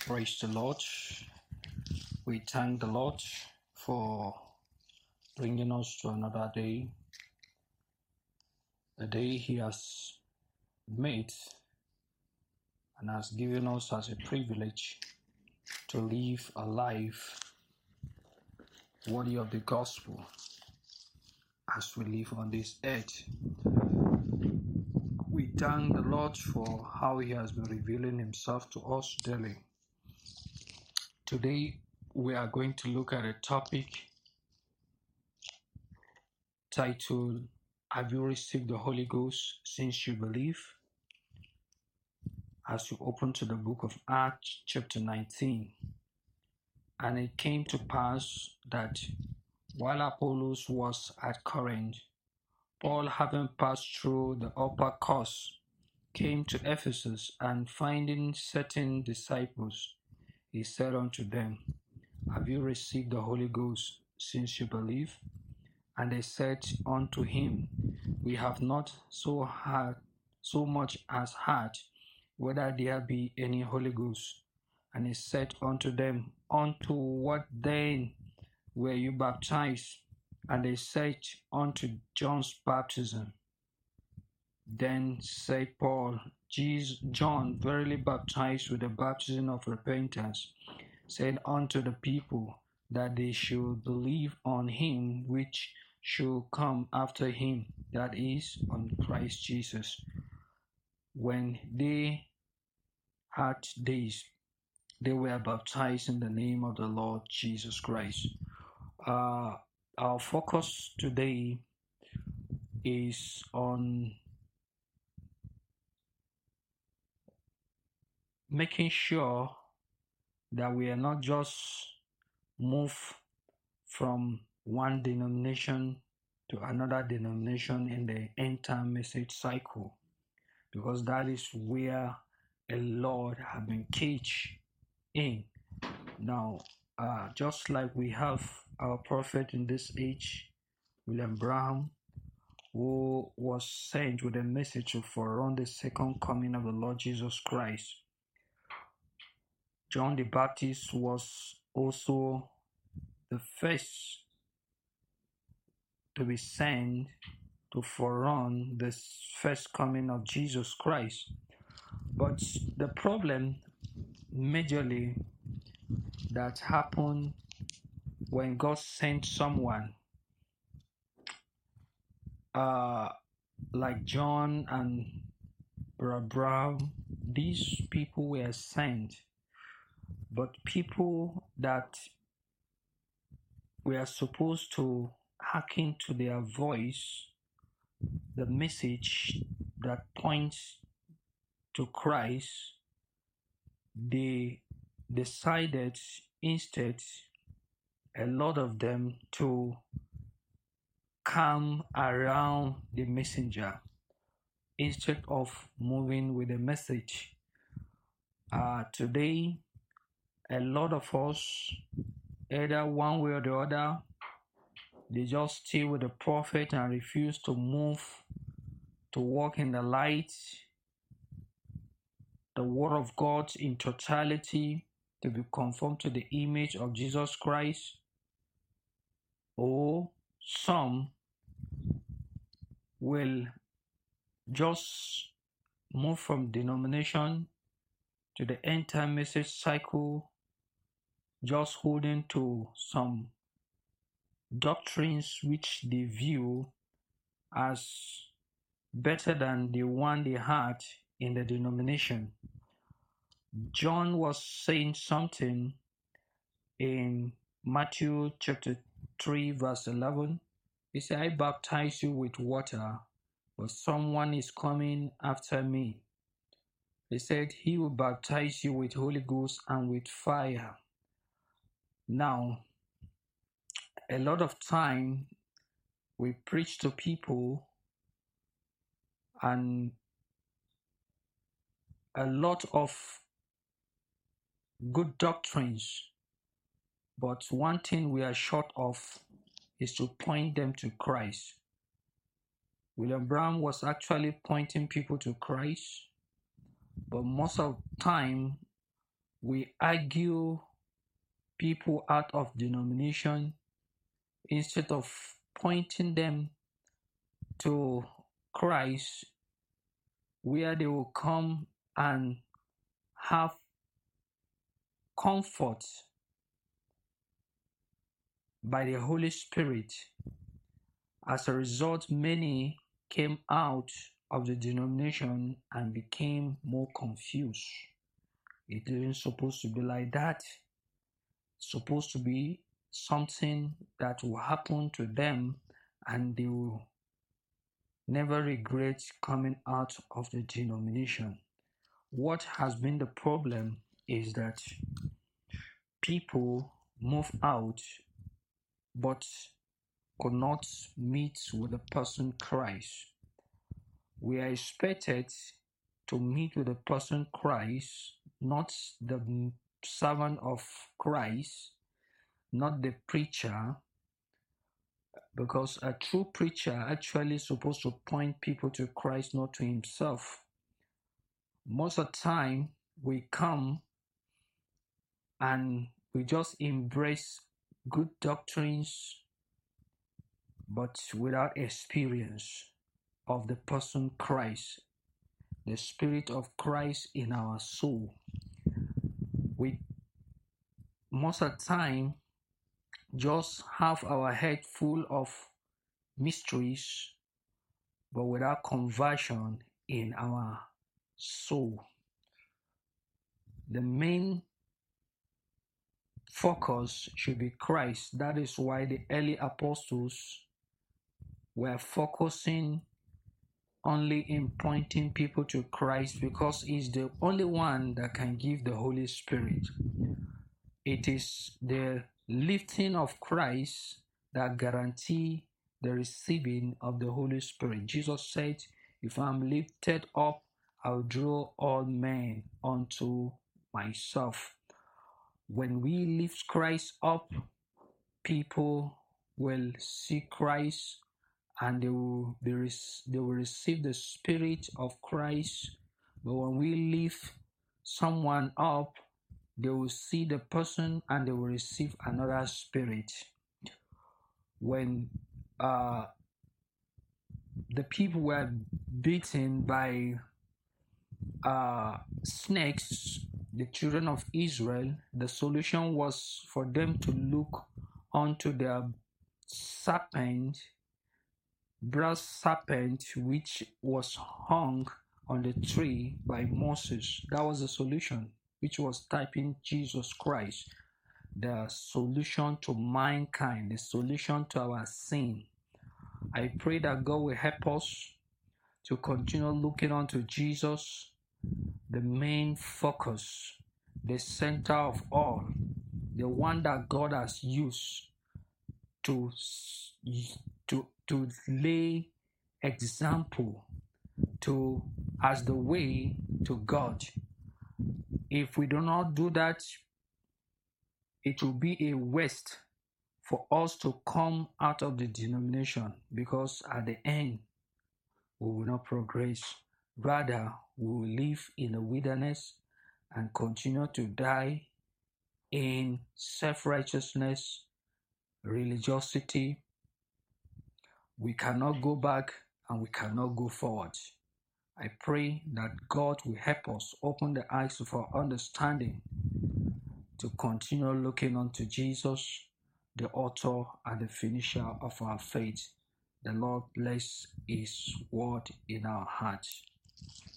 Praise the Lord. We thank the Lord for bringing us to another day, a day He has made and has given us as a privilege to live a life worthy of the gospel as we live on this earth. We thank the Lord for how He has been revealing Himself to us daily. Today, we are going to look at a topic titled, Have you received the Holy Ghost since you believe? As you open to the book of Acts chapter 19. And it came to pass that while Apollos was at Corinth, Paul, having passed through the upper coast, came to Ephesus, and finding certain disciples, he said unto them, Have you received the Holy Ghost since you believe? And they said unto him, We have not so much as heard whether there be any Holy Ghost. And he said unto them, Unto what then were you baptized? And they said, Unto John's baptism. Then said Paul, John verily baptized with the baptism of repentance, said unto the people that they should believe on him which should come after him, that is, on Christ Jesus. When they had this, they were baptized in the name of the Lord Jesus Christ. Our focus today is on making sure that we are not just moved from one denomination to another denomination in the end time message cycle, because that is where a lot have been caged in. Now, just like we have our prophet in this age, William Branham, who was sent with a message to forerun the second coming of the Lord Jesus Christ. John the Baptist was also the first to be sent to forerun the first coming of Jesus Christ. But the problem majorly that happened when God sent someone like John and Brown, these people were sent, but people that were supposed to hearken to their voice, the message that points to Christ, they decided instead, a lot of them, to come around the messenger instead of moving with the message. Today, a lot of us, either one way or the other, they just stay with the prophet and refuse to move, to walk in the light, the word of God in totality, to be conformed to the image of Jesus Christ. Or some will just move from denomination to the end time message cycle, just holding to some doctrines which they view as better than the one they had in the denomination. John was saying something in Matthew chapter 3 verse 11. He said, I baptize you with water, but someone is coming after me. He said, he will baptize you with Holy Ghost and with fire. Now, a lot of time we preach to people and a lot of good doctrines, but one thing we are short of is to point them to Christ. William Branham was actually pointing people to Christ, but most of the time we argue people out of denomination instead of pointing them to Christ, where they will come and have comfort by the Holy Spirit. As a result, many came out of the denomination and became more confused. It isn't supposed to be like that. It's supposed to be something that will happen to them and they will never regret coming out of the denomination. What has been the problem is that people move out but could not meet with the person Christ. We are expected to meet with the person Christ, not the servant of Christ, not the preacher, because a true preacher actually is supposed to point people to Christ, not to himself. Most of the time, we come and we just embrace good doctrines, but without experience of the person Christ, the Spirit of Christ in our soul. We most of the time just have our head full of mysteries, but without conversion in our soul. The main focus should be Christ. That is why the early apostles were focusing only in pointing people to Christ, because he's the only one that can give the Holy Spirit. It is the lifting of Christ that guarantee the receiving of the Holy Spirit. Jesus said, if I'm lifted up, I'll draw all men unto myself. When we lift Christ up, people will see Christ and they will receive the Spirit of Christ. But when we lift someone up, they will see the person and they will receive another spirit. When the people were beaten by snakes, the children of Israel, the solution was for them to look onto their brass serpent, which was hung on the tree by Moses. That was the solution, which was typing Jesus Christ, the solution to mankind, the solution to our sin. I pray that God will help us to continue looking unto Jesus, the main focus, the center of all, the one that God has used to lay example as the way to God. If we do not do that, it will be a waste for us to come out of the denomination, because at the end we will not progress. Rather, we will live in the wilderness and continue to die in self-righteousness, religiosity. We cannot go back and we cannot go forward. I pray that God will help us open the eyes of our understanding to continue looking unto Jesus, the author and the finisher of our faith. The Lord bless His word in our hearts.